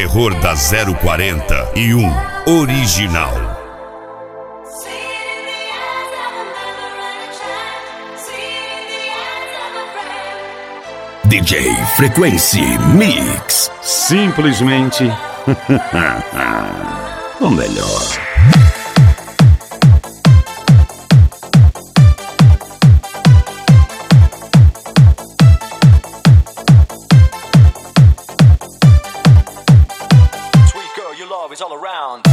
terror da 041 original. DJ Frequency Mix. Simplesmente o melhor. Sweet girl, your love is all around.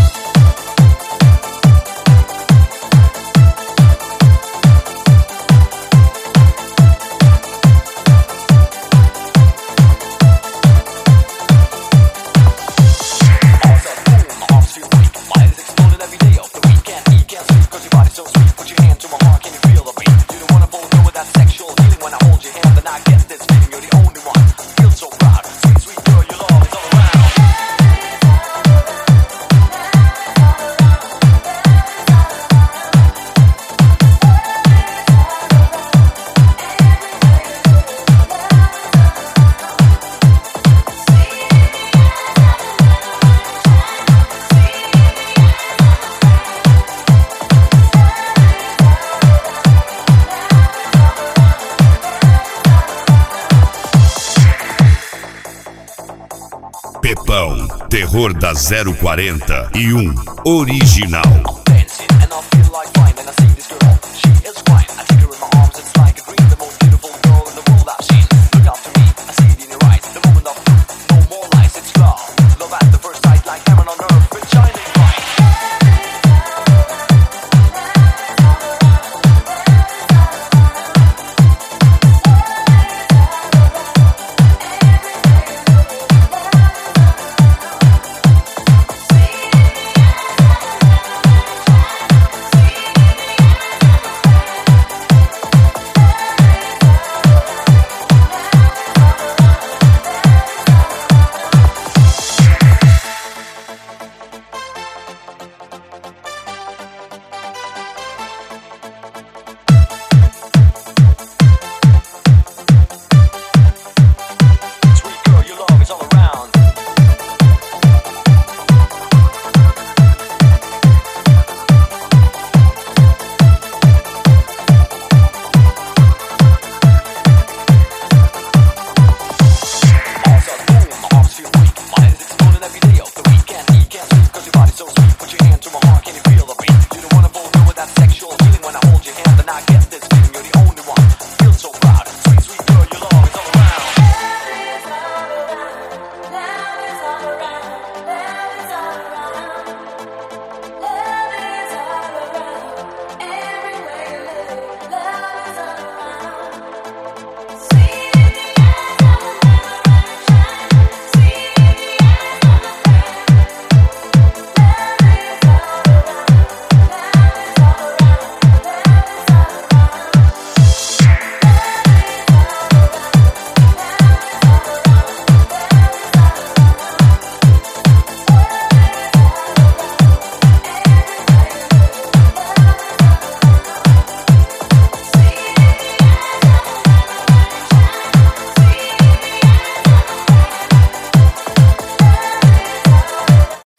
Pepão, terror da 041 original. So sweet, put your hand to my heart, can you feel the beat? You don't wanna fulfill with that sexual feeling when I hold your hand and I get